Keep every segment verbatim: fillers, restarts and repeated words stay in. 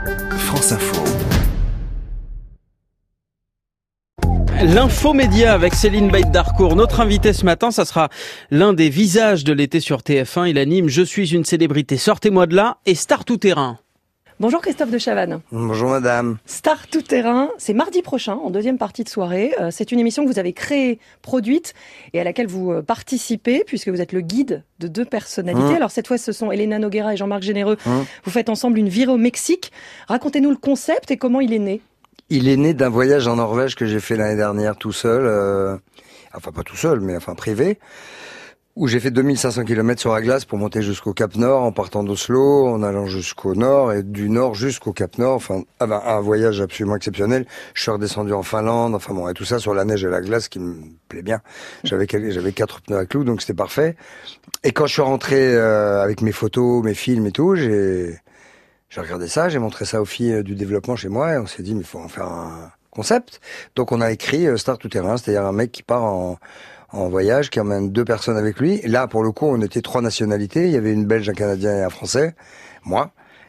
France Info. L'infomédia avec Céline Baïd-Darcourt. Notre invité ce matin, ça sera l'un des visages de l'été sur T F un. Il anime « Je suis une célébrité, sortez-moi de là » et « Star tout-terrain ». Bonjour Christophe de Chavannes. Bonjour madame. Star tout-terrain, c'est mardi prochain, en deuxième partie de soirée. C'est une émission que vous avez créée, produite et à laquelle vous participez puisque vous êtes le guide de deux personnalités. Mmh. Alors cette fois, ce sont Elena Noguera et Jean-Marc Généreux. Mmh. Vous faites ensemble une virée au Mexique. Racontez-nous le concept et comment il est né. Il est né d'un voyage en Norvège que j'ai fait l'année dernière tout seul. Euh... Enfin pas tout seul, mais enfin privé. Où j'ai fait deux mille cinq cents kilomètres sur la glace pour monter jusqu'au Cap Nord, en partant d'Oslo, en allant jusqu'au Nord, et du Nord jusqu'au Cap Nord. Enfin, un voyage absolument exceptionnel. Je suis redescendu en Finlande, enfin bon, et tout ça sur la neige et la glace qui me plaît bien. J'avais j'avais quatre pneus à clous, donc c'était parfait. Et quand je suis rentré euh, avec mes photos, mes films et tout, j'ai j'ai regardé ça, j'ai montré ça aux filles du développement chez moi, et on s'est dit, mais il faut en faire un concept. Donc on a écrit euh, Star tout-terrain, c'est-à-dire un mec qui part en... en voyage, qui emmène deux personnes avec lui. Et là, pour le coup, on était trois nationalités. Il y avait une Belge, un Canadien et un Français, moi.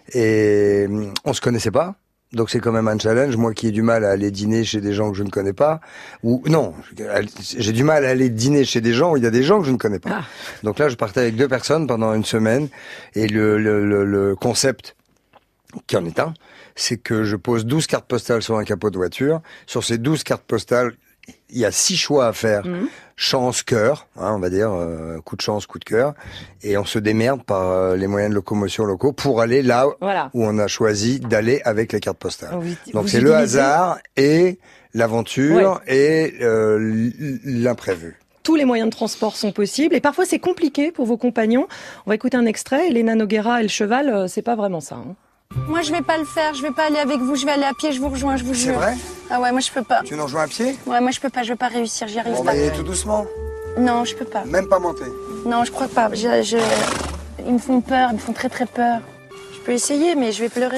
Et on se connaissait pas. Donc c'est quand même un challenge. Moi qui ai du mal à aller dîner chez des gens que je ne connais pas. Ou non, j'ai du mal à aller dîner chez des gens où il y a des gens que je ne connais pas. Ah. Donc là, je partais avec deux personnes pendant une semaine. Et le, le, le, le concept, qui en est un, c'est que je pose douze cartes postales sur un capot de voiture. Sur ces douze cartes postales, il y a six choix à faire. Mmh. Chance, cœur, hein, on va dire, euh, coup de chance, coup de cœur. Et on se démerde par euh, les moyens de locomotion locaux pour aller là voilà. où on a choisi d'aller avec les cartes postales. Oui, donc c'est utilisez... le hasard et l'aventure ouais. et euh, l'imprévu. Tous les moyens de transport sont possibles et parfois c'est compliqué pour vos compagnons. On va écouter un extrait. Elena Noguera et le cheval, euh, c'est pas vraiment ça. Hein. Moi, je vais pas le faire. Je vais pas aller avec vous. Je vais aller à pied. Je vous rejoins. Je vous jure. C'est vrai ? Ah ouais, moi je peux pas. Tu nous rejoins à pied ? Ouais, moi je peux pas. Je vais pas réussir. J'y arrive bon, pas. Bah, tout doucement. Non, je peux pas. Même pas monter. Non, je crois pas. Je, je... Ils me font peur. Ils me font très très peur. Je peux essayer, mais je vais pleurer.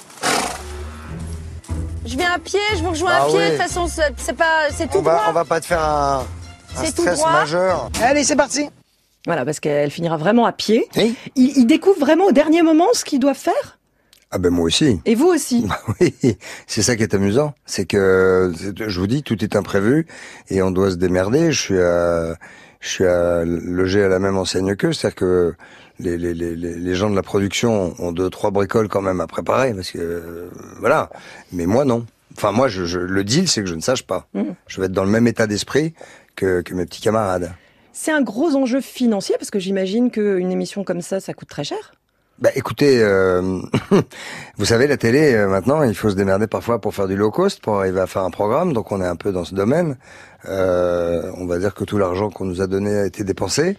Je viens à pied. Je vous rejoins ah à pied. Ouais. De toute façon, c'est pas, c'est tout on va, droit. On va pas te faire un, un stress majeur. Allez, c'est parti. Voilà, parce qu'elle finira vraiment à pied. Oui. Ils, ils découvrent vraiment au dernier moment ce qu'ils doivent faire. Ah ben moi aussi. Et vous aussi. Bah oui, c'est ça qui est amusant, c'est que je vous dis tout est imprévu et on doit se démerder. Je suis à, je suis à loger à la même enseigne qu'eux, c'est-à-dire que les, les les les gens de la production ont deux trois bricoles quand même à préparer parce que euh, voilà. Mais moi non. Enfin moi je, je le deal c'est que je ne sache pas. Mmh. Je vais être dans le même état d'esprit que que mes petits camarades. C'est un gros enjeu financier parce que j'imagine qu'une émission comme ça, ça coûte très cher. Bah écoutez, euh, vous savez la télé euh, maintenant, il faut se démerder parfois pour faire du low cost, pour arriver à faire un programme, donc on est un peu dans ce domaine. Euh, on va dire que tout l'argent qu'on nous a donné a été dépensé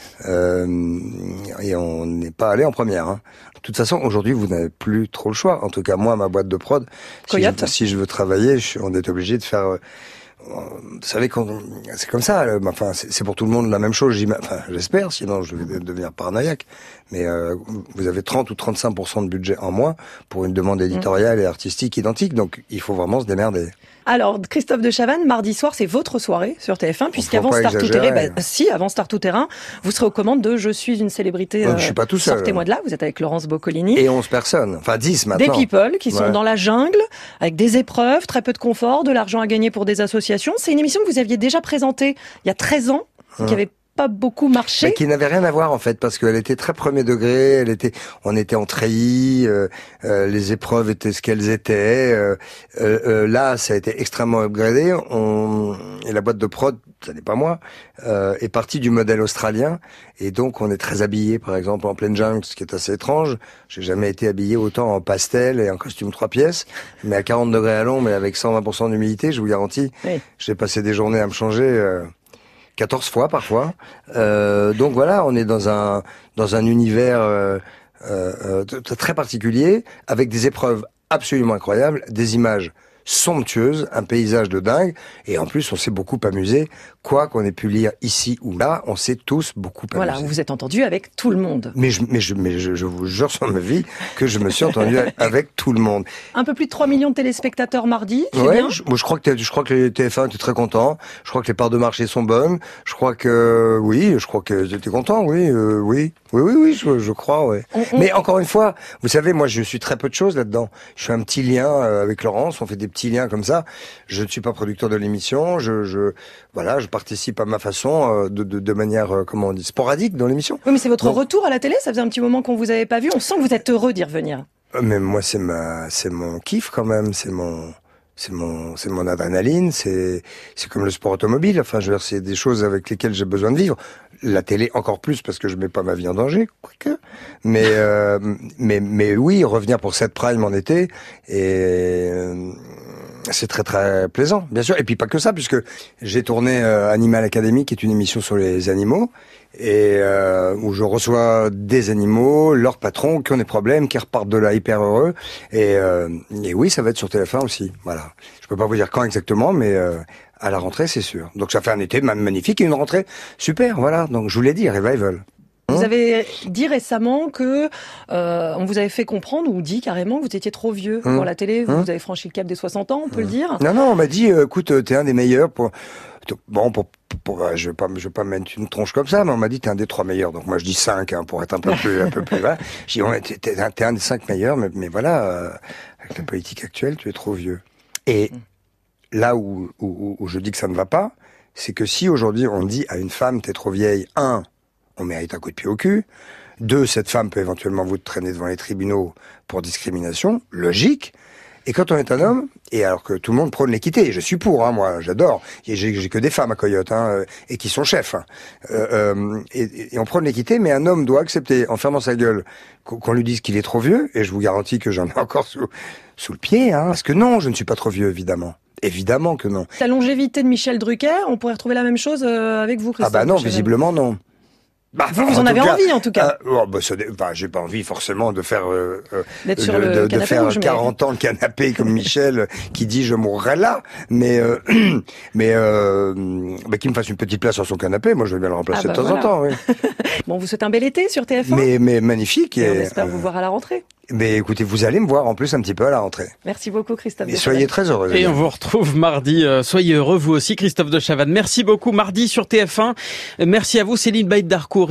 euh, et on n'est pas allé en première. Hein. De toute façon, aujourd'hui, vous n'avez plus trop le choix. En tout cas, moi, ma boîte de prod, si je, si je veux travailler, je, on est obligé de faire. Euh, Vous savez, quand c'est comme ça. Enfin, c'est pour tout le monde la même chose. Enfin, j'espère. Sinon, je vais devenir paranoïaque. Mais euh, vous avez trente ou trente-cinq pour cent de budget en moins pour une demande éditoriale et artistique identique. Donc, il faut vraiment se démerder. Alors, Christophe de Chavannes, mardi soir, c'est votre soirée sur T F un, puisqu'avant Star tout-terrain, bah, si, avant Star tout-terrain, vous serez aux commandes de Je suis une célébrité. Donc, euh, je suis pas tout seul. Sortez-moi de là. Vous êtes avec Laurence Boccolini. Et onze personnes. Enfin, dix maintenant. Des people qui sont ouais. dans la jungle, avec des épreuves, très peu de confort, de l'argent à gagner pour des associations. C'est une émission que vous aviez déjà présentée il y a treize ans, hum. qui avait pas beaucoup marché. Mais qui n'avait rien à voir en fait, parce qu'elle était très premier degré, elle était, on était en treillis, euh, euh, les épreuves étaient ce qu'elles étaient. Euh, euh, euh, là, ça a été extrêmement upgradé. On, et la boîte de prod, ça n'est pas moi, euh, est partie du modèle australien, et donc on est très habillé, par exemple en pleine jungle, ce qui est assez étrange. J'ai jamais été habillé autant en pastel et en costume trois pièces, mais à quarante degrés à l'ombre, mais avec cent vingt pour cent d'humidité, je vous garantis. Oui. J'ai passé des journées à me changer. Euh, quatorze fois parfois. Euh, donc voilà, on est dans un dans un univers euh, euh, très particulier, avec des épreuves absolument incroyables, des images somptueuse, un paysage de dingue, et en plus on s'est beaucoup amusé, quoi qu'on ait pu lire ici ou là, on s'est tous beaucoup amusé. Voilà, vous vous êtes entendu avec tout le monde. Mais je, mais je, mais je, je vous jure sur ma vie que je me suis entendu avec tout le monde. Un peu plus de trois millions de téléspectateurs mardi, c'est ouais, bien. je, moi je crois que je crois que les T F un étaient très contents. Je crois que les parts de marché sont bonnes. Je crois que oui, je crois que j'étais content. Oui, euh, oui, oui, oui, oui, je, je crois. Ouais. On, on... Mais encore une fois, vous savez, moi je suis très peu de choses là-dedans. Je fais un petit lien avec Laurence. On fait des petits liens comme ça. Je ne suis pas producteur de l'émission. Je, je, voilà, je participe à ma façon, de, de, de manière, comment on dit, sporadique dans l'émission. Oui, mais c'est votre Donc, retour à la télé. Ça faisait un petit moment qu'on vous avait pas vu. On sent que vous êtes heureux d'y revenir. Mais moi, c'est ma, c'est mon kiff quand même. C'est mon, c'est mon, c'est mon adrénaline. C'est, c'est comme le sport automobile. Enfin, je veux dire, c'est des choses avec lesquelles j'ai besoin de vivre. La télé encore plus parce que je mets pas ma vie en danger, quoique. Mais, euh, mais, mais oui, revenir pour cette prime en été et euh, c'est très très plaisant, bien sûr. Et puis pas que ça, puisque j'ai tourné euh, Animal Academy, qui est une émission sur les animaux, et euh, où je reçois des animaux, leurs patrons, qui ont des problèmes, qui repartent de là hyper heureux. Et, euh, et oui, ça va être sur T F un aussi. Voilà. Je peux pas vous dire quand exactement, mais euh, à la rentrée, c'est sûr. Donc ça fait un été magnifique et une rentrée super. Voilà. Donc je vous l'ai dit, revival. Vous avez dit récemment que euh, on vous avait fait comprendre ou dit carrément que vous étiez trop vieux mmh. pour la télé. Vous, mmh. vous avez franchi le cap des soixante ans, on peut mmh. le dire. Non, non, on m'a dit, euh, écoute, t'es un des meilleurs pour. Bon, pour, pour, pour je vais pas, je vais pas mettre une tronche comme ça, mais on m'a dit t'es un des trois meilleurs. Donc moi je dis cinq, hein, pour être un peu plus, un peu plus. Voilà. Je dis ouais, t'es, t'es, un, t'es un des cinq meilleurs, mais, mais voilà, euh, avec la politique actuelle, tu es trop vieux. Et mmh. là où, où, où je dis que ça ne va pas, c'est que si aujourd'hui on dit à une femme t'es trop vieille, un, on mérite un coup de pied au cul. Deux, cette femme peut éventuellement vous traîner devant les tribunaux pour discrimination, logique. Et quand on est un homme, et alors que tout le monde prône l'équité, je suis pour, hein, moi, j'adore. Et j'ai, j'ai que des femmes à Coyote, hein, et qui sont chefs. Hein. Euh, euh, et, et on prône l'équité, mais un homme doit accepter, en fermant sa gueule, qu'on lui dise qu'il est trop vieux. Et je vous garantis que j'en ai encore sous, sous le pied, hein. Parce que non, je ne suis pas trop vieux, évidemment. Évidemment que non. La longévité de Michel Drucker, on pourrait retrouver la même chose avec vous, Christophe. Ah bah non, visiblement non. Bah, vous, vous en, en avez cas, envie, en tout cas. Euh, oh, bah, ça, bah, j'ai pas envie, forcément, de faire, euh, D'être sur de, le de, canapé de faire rouge, quarante mais... ans le canapé comme Michel, qui dit je mourrai là. Mais, euh, mais, euh, bah, qu'il me fasse une petite place sur son canapé. Moi, je vais bien le remplacer ah bah, de temps voilà. en temps, oui. Bon, vous souhaitez un bel été sur T F un. Mais, mais magnifique. Et et on espère euh, vous voir à la rentrée. Mais écoutez, vous allez me voir en plus un petit peu à la rentrée. Merci beaucoup, Christophe. Et soyez très heureux. Et on vous retrouve mardi. Euh, soyez heureux, vous aussi, Christophe de Chavannes. Merci beaucoup. Mardi sur T F un. Merci à vous, Céline Baïd-Darcourt.